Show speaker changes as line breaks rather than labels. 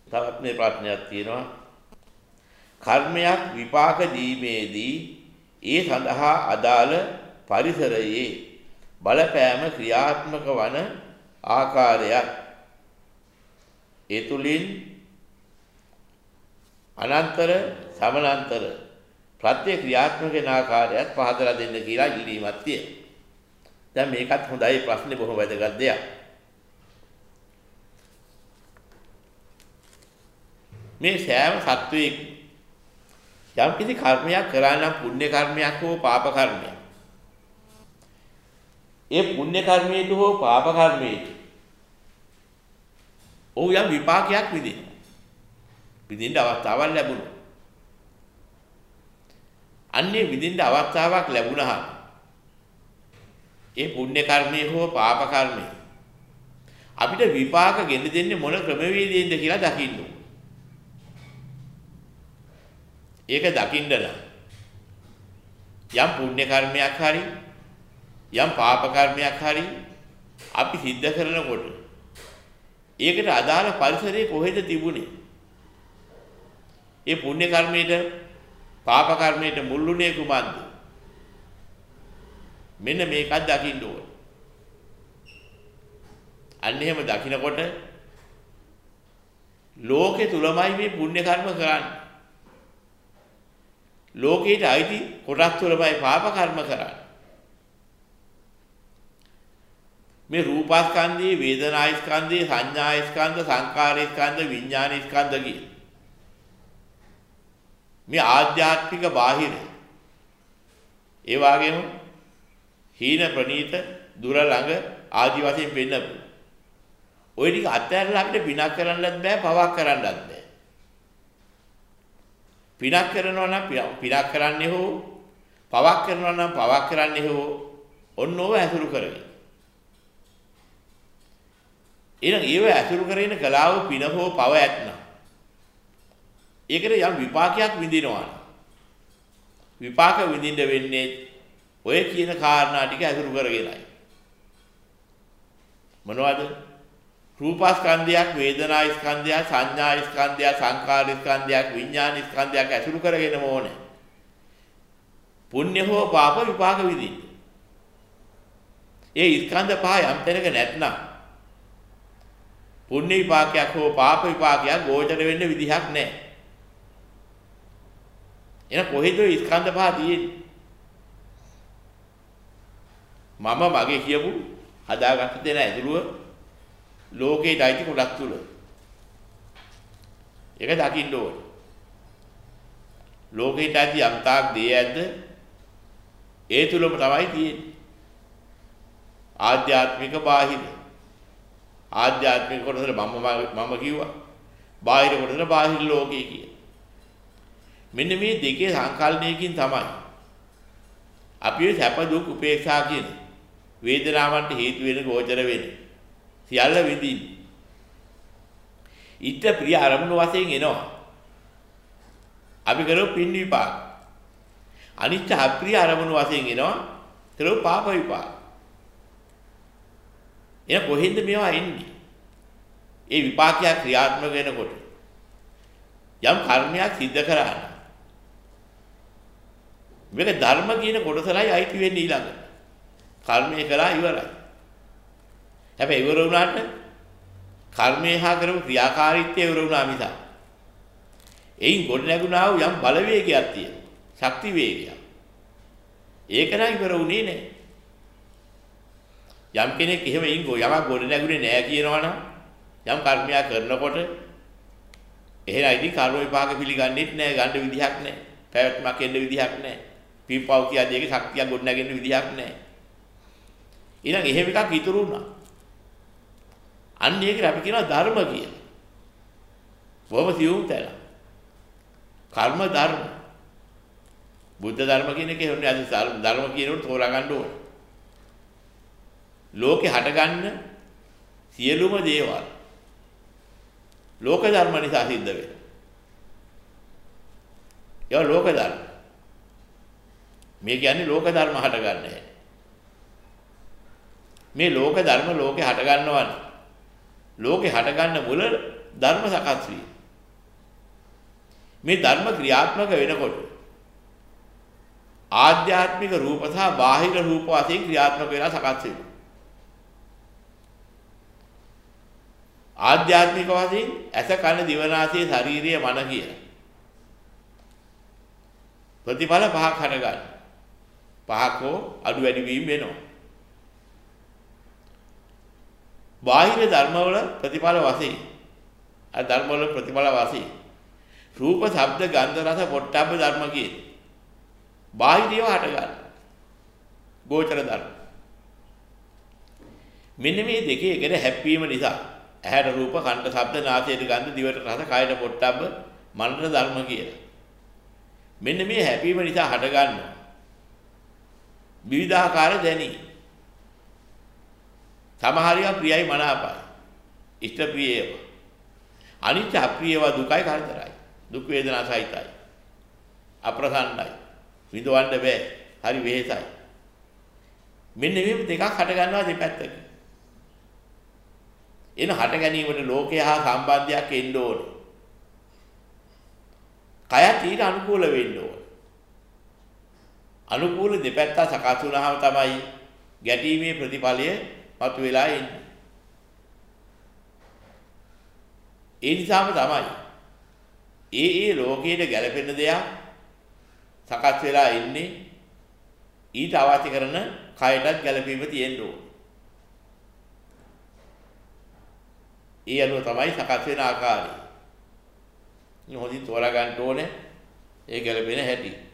තවත් මේ ප්‍රශ්නයක් තියෙනවා. කර්මයක් විපාක දීමේදී ඒ සඳහා අදාළ පරිසරයේ බලපෑම ක්‍රියාත්මක වන ආකාරයක් ඒ තුලින් අනන්තර සමානතර ප්‍රත්‍ය ක්‍රියාත්මක වෙන ආකාරයක් පහදලා දෙන්න කියලා ඉල්ලීමක් තියෙනවා. දැන් මේකත් හොඳයි ප්‍රශ්නේ බොහොම වැදගත් දෙයක්. මේ සෑම සත්වයක යම් කිසි කර්මයක් කරා නම් පුණ්‍ය කර්මයක් හෝ පාප කර්මයක්. ඒ පුණ්‍ය කර්මයට හෝ පාප කර්මයට ඔව් යම් විපාකයක් විදිනවා. විඳින්න අවස්ථාවක් ලැබුණා. අන්නේ විඳින්න අවස්ථාවක් ලැබුණා. ඒ පුණ්‍ය කර්මයේ හෝ පාප කර්මයේ අපිට විපාක ගෙන දෙන්නේ මොන ක්‍රමවේදයෙන්ද කියලා දකින්න ඕන. ඒක දකින්න නම් යම් පුණ්‍ය කර්මයක් හරි යම් පාප කර්මයක් හරි අපි සිද්ධ කරනකොට ඒකට අදාළ පරිසරයේ කොහෙද තිබුණේ? ඒ පුණ්‍ය කර්මයට පාප කර්මයට මුල්ුණේ කුමක්ද? මෙන්න මේකත් දකින්න ඕන. අන්න එහෙම දකිනකොට ලෝකේ තුලමයි මේ පුණ්‍ය කර්ම කරන්නේ. ලෝකයට අයිති කොටස් තුලමයි පාප කර්ම කරන්නේ. මේ රූපස්කන්ධයේ වේදනාස්කන්ධයේ සංඥාස්කන්ධ සංකාරස්කන්ධ විඥානස්කන්ධ කිය. මේ ආධ්‍යාත්මික බාහිර ඒ වගේම හීන ප්‍රනීත දුර ළඟ ආදි වශයෙන් වෙන්නපු. ওই ටික අත්හැරලා අපිට පිනක් කරන්නත් බෑ පවක් කරන්නත් බෑ. පිනක් කරනවා නම් පිනක් කරන්නේ හෝ පවක් කරනවා නම් පවක් කරන්නේ හෝ ඔන්න ඕව ඇසුරු කරගෙන. එහෙනම් ඒව ඇසුරු කරගෙන කලාව පින හෝ පව ඇත්නම් ඒකට යම් විපාකයක් විඳිනවා. විපාක විඳින්න වෙන්නේ ඔය කියන කාරණා ටික ඇසුරු කරගෙනයි. මොනවද? රූපස්කන්ධයක්, වේදනාස්කන්ධයක්, සංඥාස්කන්ධයක්, සංකාරස්කන්ධයක්, විඥානස්කන්ධයක් ඇසුරු කරගෙනම ඕනේ. පුණ්‍ය හෝ පාප විපාක විඳින්න. ඒ ස්කන්ධ පහ යම් තැනක නැත්නම් පුණ්‍ය විපාකයක් හෝ පාප විපාකයක් ගෝචර වෙන්න විදිහක් නැහැ. එහෙනම් කොහෙද ස්කන්ධ පහ තියෙන්නේ? මම මගේ කියපු හදාගත්ත දෙන ඇතුළුව ලෝකේ දෛති කොටස් තුල. ඒක දකින්න ඕනේ. ලෝකේ දෛති යම්තාක් දේ ඇද්ද ඒ තුලම තමයි තියෙන්නේ. ආධ්‍යාත්මික බාහිර. ආධ්‍යාත්මික කොටසට මම කිව්වා. බාහිර කොටසට බාහිර ලෝකේ කිය. මෙන්න මේ දෙකේ සංකල්පණයකින් තමයි අපි සැප දුක් උපේක්ෂා කියන වේදනාවන්ට හේතු වෙන ගෝචර වෙන්නේ. සියල්ල විඳින්න. ඊට ප්‍රිය අරමුණු වශයෙන් එනවා. අපි කරෝ පින් විපාක. අනිත්‍ය අප්‍රිය අරමුණු වශයෙන් එනවා. කරෝ පාප විපාක. එන කොහෙන්ද මේවා එන්නේ? ඒ විපාකයක් ක්‍රියාත්මක වෙනකොට යම් කර්මයක් සිද්ධ කරා නම් මේක ධර්ම කියන කොටසලයි අයිති වෙන්නේ ඊළඟට. කර්මය කළා ඉවරයි. හැබැයි ඉවර වුණාට කර්මය හා කරපු ක්‍රියාකාරීත්වය ඉවර වුණා මිස. එයින් ගොඩ නැගුණා වූ යම් බලවේගයක් තියෙනවා. ශක්ති වේගයක්. ඒක නම් ඉවර වුණේ නැහැ. යම් කෙනෙක් එහෙම යමක් ගොඩ නැගුණේ නැහැ කියනවනම් යම් කර්මයක් කරනකොට එහෙනම් ඉතින් කර්ම විපාක පිළිගන්නෙත් නැහැ, ගන්න විදිහක් නැහැ. පැවැත්මක් එන්න විදිහක් නැහැ. පින්පව් කියන දෙයක ශක්තියක් ගොඩ නැගෙන්න විදිහක් නැහැ. ඊළඟ එහෙම එකක් ඉතුරු වුණා. අන්න ඒකට අපි කියනවා ධර්ම කියලා. බොහොම සියුම් තැන. කර්ම ධර්ම. බුද්ධ ධර්ම කියන එකේ හොන්නේ අද ධර්ම කියනකොට තෝරා ගන්න ඕනේ. ලෝකේ හටගන්න සියලුම දේවල් ලෝක ධර්ම නිසා සිද්ධ වෙනවා. ඒවා ලෝක ධර්ම. මේ කියන්නේ ලෝක ධර්ම හටගන්නේ. මේ ලෝක ධර්ම ලෝකේ හට ගන්නවනේ. ලෝකේ හට ගන්න මුල ධර්ම සකස් වී. මේ ධර්ම ක්‍රියාත්මක වෙනකොට ආධ්‍යාත්මික රූප සහ බාහිර රූප වශයෙන් ක්‍රියාත්මක වෙලා සකස් වෙනවා. ආධ්‍යාත්මික වශයෙන් ඇස කන දිව නාසය ශරීරය මන කියලා ප්‍රතිඵල පහක් හට ගන්න. පහක් හෝ අඩු වැඩි වීම වෙනවා. බාහිර ධර්මවල ප්‍රතිඵල වශයෙන් ධර්මවල ප්‍රතිඵල වශයෙන් රූප, ශබ්ද, ගන්ධ, රස, පොට්ටබ්බ ධර්ම කියන බාහිරව හට ගන්න. ගෝචර ධර්ම. මෙන්න මේ දෙකේ එකට හැප්පීම නිසා ඇහැට රූප, කනට ශබ්ද, නාසයට ගන්ධ, දිවට රස, කයට පොට්ටබ්බ, මනට ධර්ම කියලා. මෙන්න මේ හැපීම නිසා හට ගන්නවා විවිධාකාර දැනීම්. සමහර ඒවා ප්‍රියයි මනාපයි. ඉෂ්ට ප්‍රිය ඒවා. අනිත්‍ය අප්‍රිය ඒවා දුකයි කරදරයි. දුක් වේදනා සහිතයි. අප්‍රසන්නයි. විඳවන්න බෑ. හරි වෙහෙසයි. මෙන්න මේ දෙකක් හට ගන්නවා දෙපැත්තකින්. එන හට ගැනීමට ලෝකය හා සම්බන්ධයක් එන්න ඕනේ. කයත් ඊට අනුකූල වෙන්න ඕනේ. අනුකූල දෙපැත්ත සකස් වුණාම තමයි ගැටීමේ ප්‍රතිඵලය මතුවලා එන්නේ. ඒ නිසාම තමයි ඒ ලෝකයේ ගැළපෙන දෙයක් සකස් වෙලා ඉන්නේ. ඊට අවශ්‍ය කරන කයටත් ගැළපීම තියෙන්න ඕනේ. ඒ අනුව තමයි සකස් වෙන ආකාරය. ඉතින් හොඳින් තෝරා ගන්න ඕනේ ඒ ගැළපෙන හැටි.